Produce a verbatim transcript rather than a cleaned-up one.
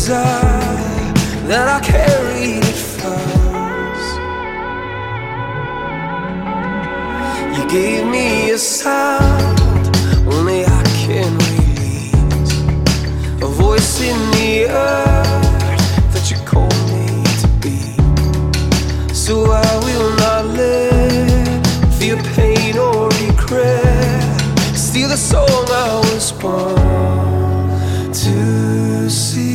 desire that I carried at first. You gave me a sound only I can release, a voice in the earth that you call me to be. So I will not let fear, pain or regret steal the song I was born to see.